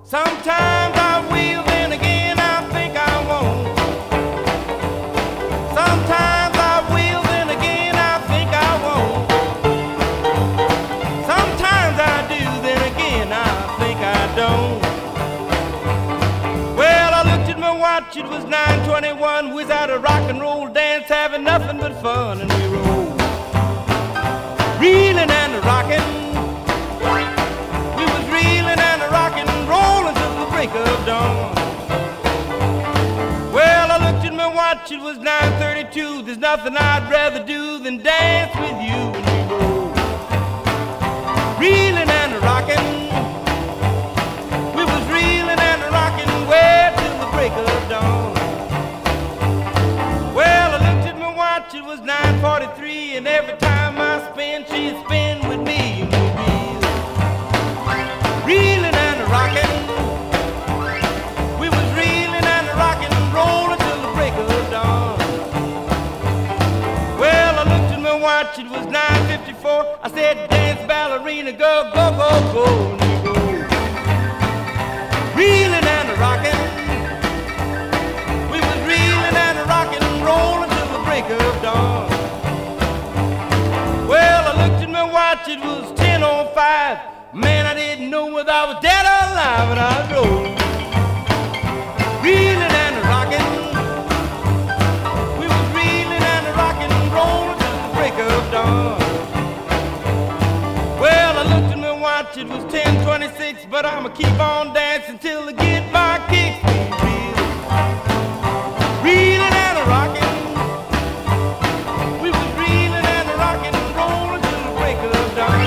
Sometimes I will, then again I think I won't. Sometimes I will, then again I think I won't. Sometimes I do, then again I think I don't. Well, I looked at my watch, it was 9:21. We was at a rock and roll dance, having nothing but fun, and we rolled, reeling and rocking. We was reeling and rocking, rolling till the break of dawn. Well, I looked at my watch, it was 9:32. There's nothing I'd rather do than dance with you, and we rolled, reeling and rocking. We was reeling and rocking way till the break of dawn. Well, I looked at my watch, it was 9:43, and every time I spin, she'd spin with me. Reeling and rocking, we was reeling and rocking, rolling till the break of dawn. Well, I looked at my watch, it was 9:54. I said, dance, ballerina, go, go, go, go, and we go, reeling and rocking. We was reeling and rocking, rolling till the break of dawn. Well, I looked at my watch, it was 10:05. Man, I didn't know whether I was dead or alive, and I was rolling, reeling and rocking. We was reeling and rocking, rolling till the break of dawn. Well, I looked at my watch, it was 10:26, but I'ma keep on dancing till I get my kicks. Reeling and rocking. We was reeling and rocking, rolling till the break of dawn.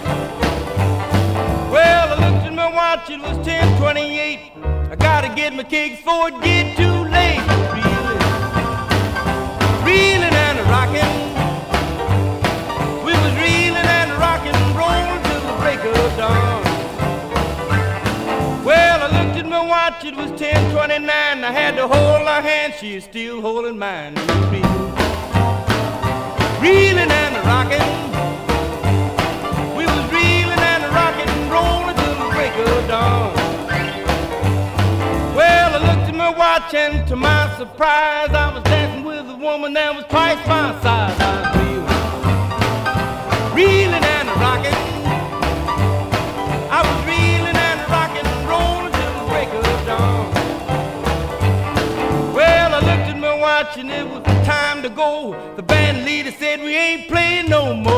It was 10:28. I gotta get my kicks before it get too late. Reeling, reeling and rocking. We was reeling and rocking, rolling till the break of dawn. Well, I looked at my watch, it was 10:29. I had to hold her hand, she is still holding mine. Reeling, reeling and rocking. We was reeling and rocking, rolling till the break of dawn. Well, I looked at my watch, and to my surprise, I was dancing with a woman that was twice my size. I was reeling and rocking. I was reeling and rocking, rolling till the break of dawn. Well, I looked at my watch, and it was time to go. The band leader said we ain't playing no more.